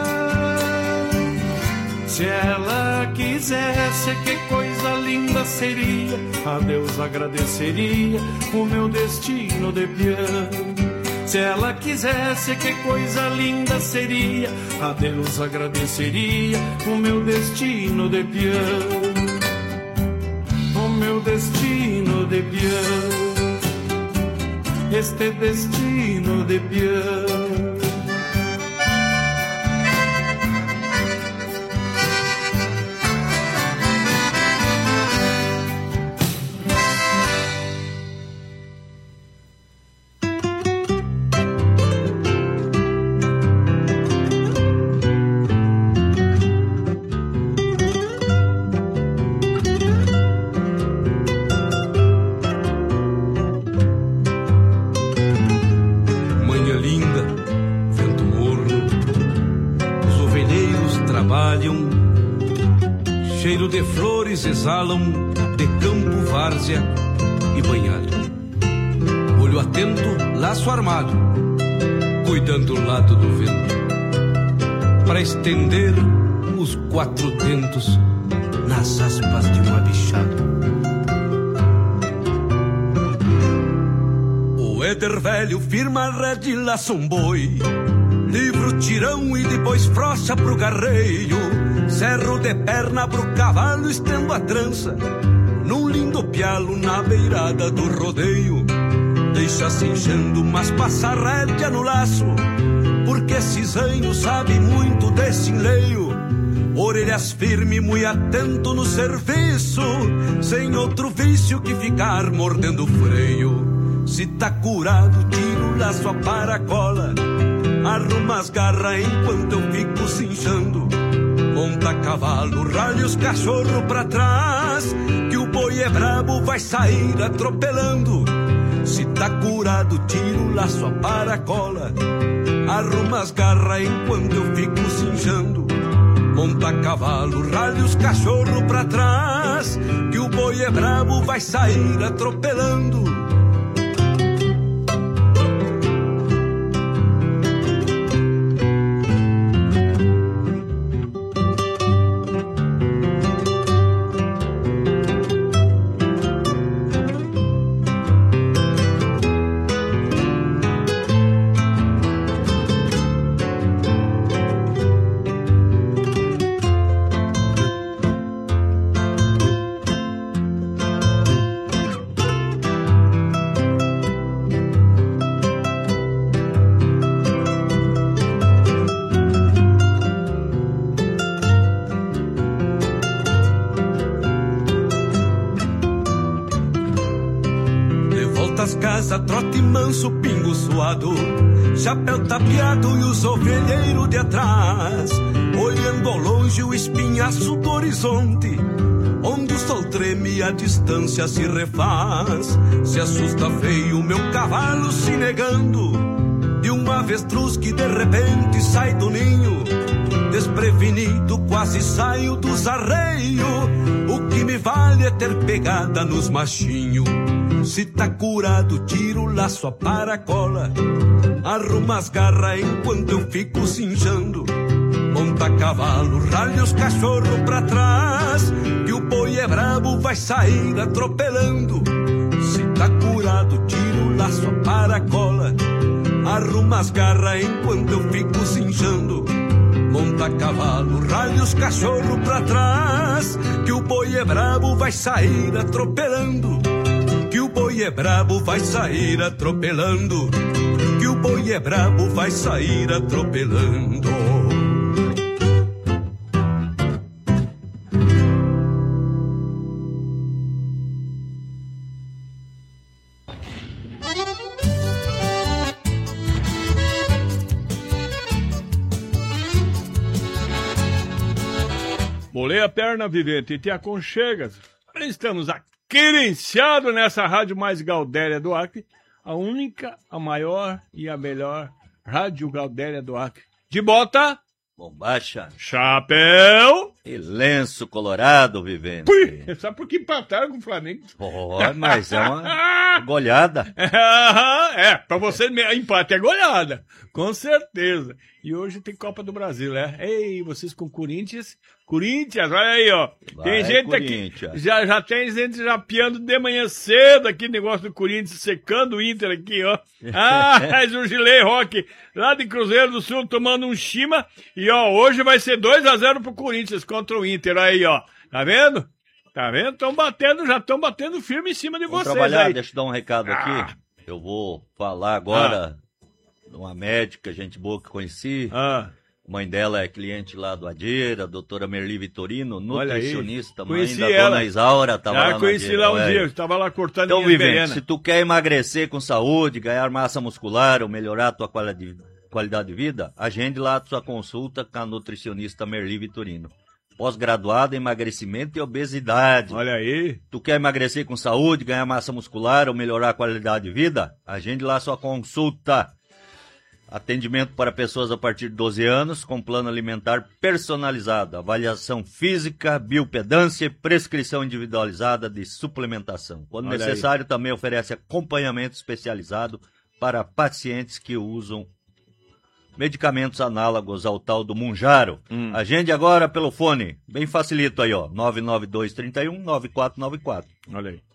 Se ela quisesse, que coisa linda seria. A Deus agradeceria o meu destino de peão. Se ela quisesse, que coisa linda seria. A Deus agradeceria o meu destino de peão. O meu destino de peão. Este destino de peão. Cheiro de flores exalam de campo, várzea e banhado. Olho atento, laço armado, cuidando o lado do vento, para estender os quatro dentos nas aspas de um abichado. O éder velho firma a rede e laça um boi, livra o tirão e depois frocha pro garreio. Cerro de perna pro cavalo, estendo a trança num lindo pialo na beirada do rodeio. Deixa se enchendo, mas passa rédea no laço, porque cisanho sabe muito desse enleio. Orelhas firme, muito atento no serviço, sem outro vício que ficar mordendo o freio. Se tá curado, tira o laço, apara a cola, arruma as garras enquanto eu fico cinchando. Monta cavalo, ralha os cachorros pra trás, que o boi é brabo, vai sair atropelando. Se tá curado, tira o laço, apara a cola, arruma as garras enquanto eu fico cinchando. Monta cavalo, ralha os cachorros pra trás, que o boi é brabo, vai sair atropelando. Trote manso, pingo suado, chapéu tapeado e os ovelheiros de atrás, olhando ao longe o espinhaço do horizonte, onde o sol treme e a distância se refaz. Se assusta feio meu cavalo se negando, de uma avestruz que de repente sai do ninho. Desprevenido quase saio dos arreios, o que me vale é ter pegada nos machinhos. Se tá curado, tira o laço, apara a cola, arruma as garras enquanto eu fico cinchando. Monta cavalo, ralha os cachorros pra trás, que o boi é brabo, vai sair atropelando. Se tá curado, tira o laço, apara a cola, arruma as garras enquanto eu fico cinchando. Monta a cavalo, ralha os cachorros pra trás, que o boi é brabo, vai sair atropelando. Que o boi é brabo, vai sair atropelando. Que o boi é brabo, vai sair atropelando. Molei a perna, vivente, e te aconchegas. Estamos aquerenciados nessa rádio mais gaudéria do Acre, a única, a maior e a melhor rádio gaudéria do Acre. De bota, bombacha, chapéu e lenço colorado, vivente. Pui, sabe por que empataram com o Flamengo? Mas é uma goleada. Pra você empate é goleada, com certeza. E hoje tem Copa do Brasil, né? Ei, vocês com Corinthians, olha aí, ó. Tem gente aqui, já tem gente já piando de manhã cedo aqui, negócio do Corinthians, secando o Inter aqui, ó. Mas o Gilei Roque, lá de Cruzeiro do Sul, tomando um chima. E, ó, hoje vai ser 2-0 pro Corinthians contra o Inter, aí, ó. Tá vendo? Tá vendo? Já estão batendo firme em cima de vocês trabalhar, aí. Deixa eu dar um recado aqui. Eu vou falar agora de uma médica, gente boa que conheci. A mãe dela é cliente lá do Adira, a doutora Merli Vitorino, nutricionista, mãe da dona Isaura. Tava lá conheci lá um dia, eu estava lá cortando então, vivente, se tu quer emagrecer com saúde, ganhar massa muscular ou melhorar a tua qualidade de vida, agende lá a sua consulta com a nutricionista Merli Vitorino. Pós-graduada em emagrecimento e obesidade. Olha aí. Tu quer emagrecer com saúde, ganhar massa muscular ou melhorar a qualidade de vida? Agende lá a sua consulta. Atendimento para pessoas a partir de 12 anos, com plano alimentar personalizado, avaliação física, biopedância e prescrição individualizada de suplementação. Quando necessário, também oferece acompanhamento especializado para pacientes que usam medicamentos análogos ao tal do Munjaro. Agende agora pelo fone, bem facilito aí, ó, 99231-9494. Olha aí.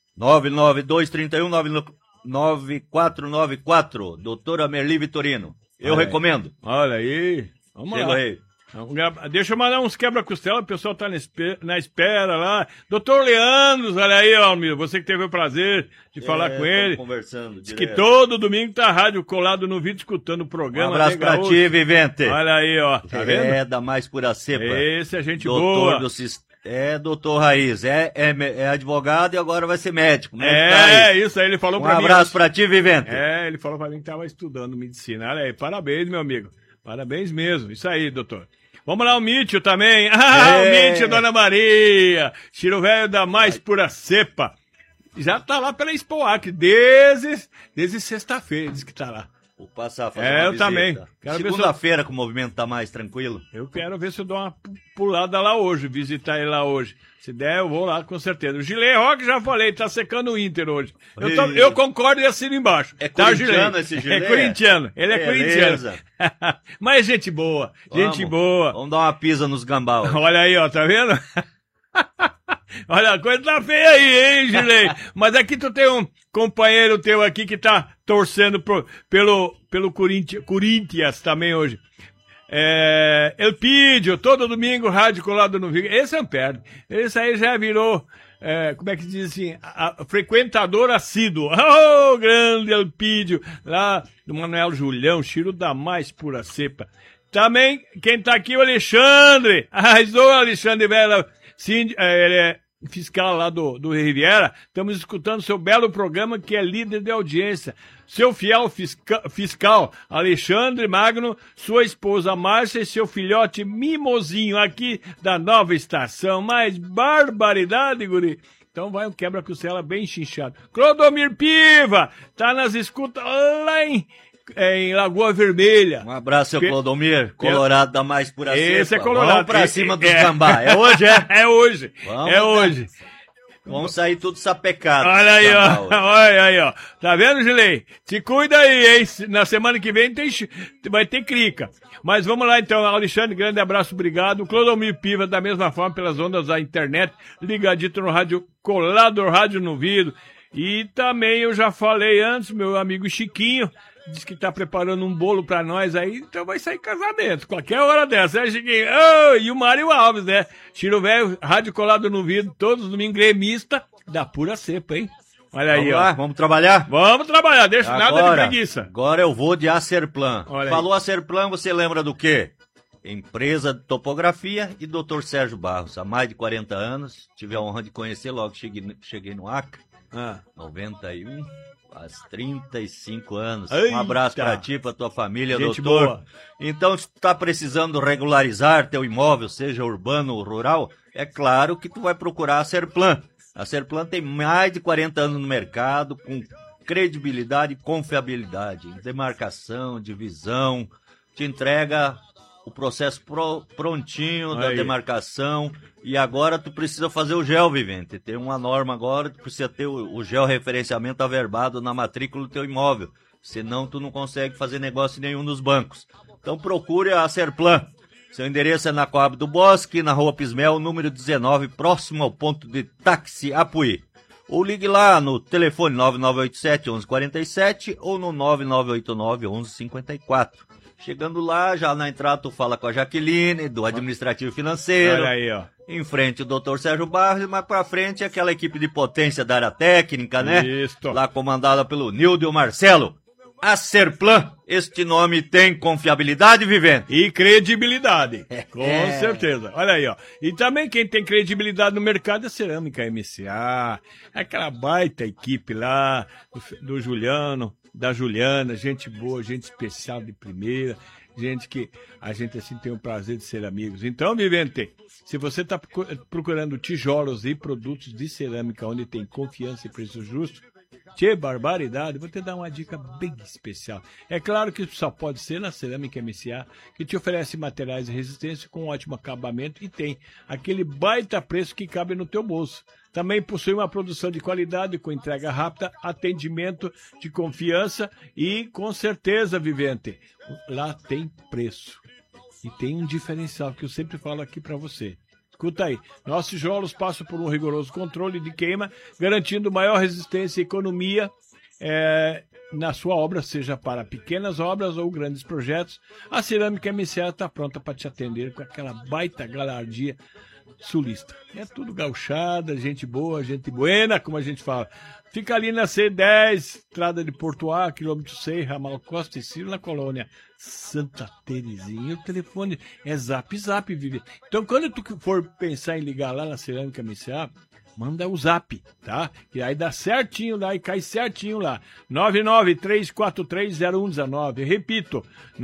99231-9494, doutora Merli Vitorino. Eu recomendo. Olha aí. Vamos lá. Aí. Deixa eu mandar uns quebra-costela, o pessoal tá na espera lá. Doutor Leandros, olha aí, Almir, você que teve o prazer de falar com ele. Conversando diz que todo domingo tá a rádio colado no vídeo, escutando o programa. Um abraço pra ti, vivente. Olha aí, ó, tá vendo? Da mais pura cepa. Esse é gente doutor boa. Doutor Raiz, é advogado e agora vai ser médico. Isso aí, ele falou pra mim. Um abraço pra ti, vivente. Ele falou pra mim que tava estudando medicina. Olha aí, parabéns, meu amigo. Parabéns mesmo. Isso aí, doutor. Vamos lá, o Mício também. O Mício, Dona Maria. Tiro velho da mais pura cepa. Já tá lá pela Expoac desde sexta-feira, diz que tá lá. Vou passar a fazer uma visita. Também. Segunda-feira que o movimento tá mais tranquilo. Eu quero ver se eu dou uma pulada lá hoje, visitar ele lá hoje. Se der, eu vou lá com certeza. O Gilei Roque, já falei, tá secando o Inter hoje. Eu concordo e assino embaixo. É corintiano esse Gilei? É corintiano, ele é corintiano. Mas é gente boa, boa. Vamos dar uma pisa nos gambá. Olha aí, ó, tá vendo? Olha, a coisa tá feia aí, hein, Gilei? Mas aqui tu tem um companheiro teu aqui que tá torcendo pelo Corinthians também hoje. Elpidio, todo domingo, rádio colado no vídeo. Esse é um perde. Esse aí já virou, como é que diz assim, frequentador assíduo. Oh, grande Elpidio, lá do Manuel Julião, Chiro da mais pura cepa. Também, quem tá aqui é o Alexandre. O Alexandre Vela, ele é fiscal lá do Riviera. Estamos escutando seu belo programa que é líder de audiência. Seu fiel fiscal Alexandre Magno, sua esposa Márcia e seu filhote Mimozinho aqui da nova estação. Mais barbaridade, guri. Então vai um quebra-costela bem chinchado. Clodomir Piva, tá nas escutas lá em Lagoa Vermelha. Um abraço, seu Clodomir, colorado da mais pura cepa. Esse é colorado. Vamos pra cima dos gambá. É hoje, é? É hoje. Hoje. Vamos sair tudo sapecado. Olha aí, ó. Olha aí, ó. Tá vendo, Gilei? Se cuida aí, hein? Na semana que vem vai ter crica. Mas vamos lá, então. Alexandre, grande abraço, obrigado. Clodomir Piva, da mesma forma, pelas ondas da internet, ligadito no rádio, colado no rádio no vidro. E também eu já falei antes, meu amigo Chiquinho, diz que tá preparando um bolo pra nós aí, então vai sair casamento, qualquer hora dessa, né, Chiquinho? Oh, e o Mário Alves, né? Tiro velho, rádio colado no vidro, todos os domingos, gremista, da pura cepa, hein? Olha aí, ó. Vamos trabalhar? Vamos trabalhar, deixa nada de preguiça. Agora eu vou de Acerplan. Olha Falou Acerplan, você lembra do quê? Empresa de topografia e Dr. Sérgio Barros. Há mais de 40 anos, tive a honra de conhecer logo que cheguei no Acre. 91, faz 35 anos. Eita. Um abraço pra ti, pra tua família, Gente doutor. boa. Então, se tu tá precisando regularizar teu imóvel, seja urbano ou rural, é claro que tu vai procurar a Serplan. A Serplan tem mais de 40 anos no mercado, com credibilidade e confiabilidade. Demarcação, divisão, te entrega o processo prontinho da demarcação. E agora tu precisa fazer o GeoVivente. Tem uma norma agora, tu precisa ter o georreferenciamento averbado na matrícula do teu imóvel. Senão tu não consegue fazer negócio nenhum nos bancos. Então procure a Serplan. Seu endereço é na Coab do Bosque, na Rua Pismel, número 19, próximo ao ponto de táxi Apuí. Ou ligue lá no telefone 9987-1147 ou no 9989-1154. Chegando lá, já na entrada tu fala com a Jaqueline, do administrativo financeiro. Olha aí, ó. Em frente o Dr. Sérgio Barros, mas pra frente aquela equipe de potência da área técnica, né? Isso. Lá comandada pelo Nildo e o Marcelo. A Serplan, este nome tem confiabilidade, Vivente? E credibilidade, com certeza. Olha aí, ó. E também quem tem credibilidade no mercado é a Cerâmica MCA, aquela baita equipe lá, do Juliano, da Juliana, gente boa, gente especial de primeira, gente que a gente assim tem o prazer de ser amigos. Então, Vivente, se você está procurando tijolos e produtos de cerâmica onde tem confiança e preço justo, tchê, barbaridade, vou te dar uma dica bem especial. É claro que só pode ser na Cerâmica MCA, que te oferece materiais de resistência com ótimo acabamento e tem aquele baita preço que cabe no teu bolso. Também possui uma produção de qualidade com entrega rápida, atendimento de confiança e, com certeza, Vivente, lá tem preço. E tem um diferencial que eu sempre falo aqui para você. Escuta aí, nossos tijolos passam por um rigoroso controle de queima, garantindo maior resistência e economia na sua obra, seja para pequenas obras ou grandes projetos. A Cerâmica MCA está pronta para te atender com aquela baita galardia sulista. É tudo gauchada, gente boa, gente buena, como a gente fala. Fica ali na C10, estrada de Portuá, quilômetro 6, ramal Costa e Ciro, na colônia Santa Terezinha. O telefone é Zap, Vivi. Então, quando tu for pensar em ligar lá na Cerâmica MCA, manda o Zap, tá? E aí dá certinho lá e cai certinho lá. 993430119. Repito,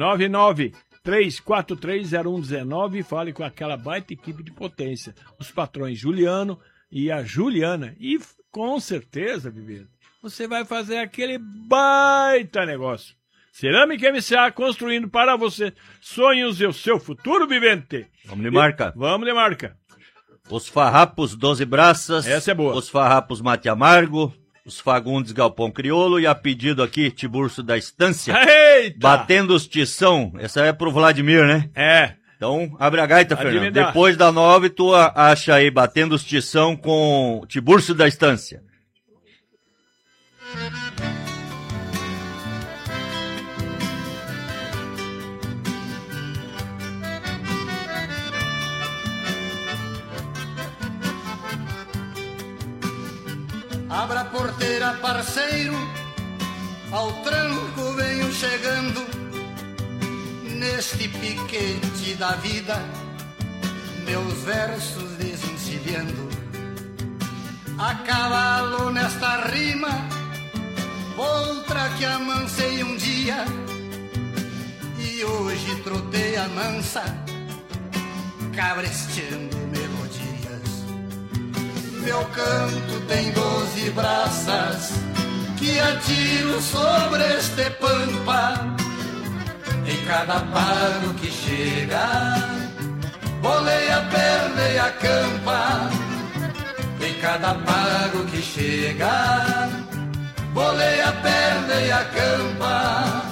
993430119 e fale com aquela baita equipe de potência. Os patrões Juliano e a Juliana. E com certeza, Vivi, você vai fazer aquele baita negócio. Cerâmica MCA construindo para você sonhos e o seu futuro, Vivente. Vamos de marca. Vamos de marca. Os farrapos 12 braças. Essa é boa. Os farrapos Mate Amargo. Os Fagundes Galpão Crioulo. E a pedido aqui, Tiburcio da Estância. Eita! Batendo os Tição. Essa é pro Vladimir, né? É. Então, abre a gaita, Pode Fernando. me dar. Depois da 9, tu acha aí Batendo os Tição com Tiburcio da Estância. Abra a porteira, parceiro, ao tranco venho chegando, neste piquete da vida, meus versos desencilhando. A cavalo nesta rima, outra que amancei um dia, e hoje trotei a mansa, cabresteando melodias. Meu canto tem 12 braças que atiro sobre este pampa. Em cada pago que chega, bolei a perna e a campa. Em cada pago que chega, bolei a perna e a campa.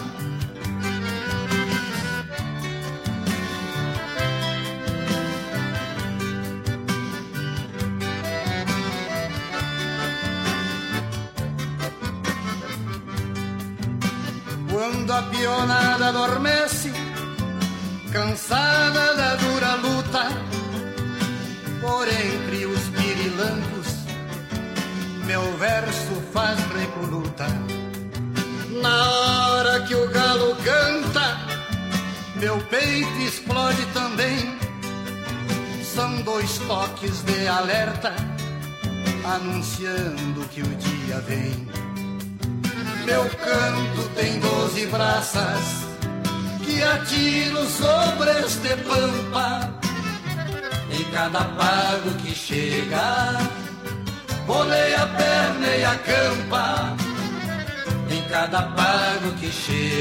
Quando a pionada adormece, cansada da dura luta, por entre os pirilampos, meu verso faz recoluta. Na hora que o galo canta, meu peito explode também. São 2 toques de alerta, anunciando que o dia vem. Meu canto tem 12 braças que atiro sobre este pampa. Em cada pago que chega, bolei a perna e a campa. Em cada pago que chega,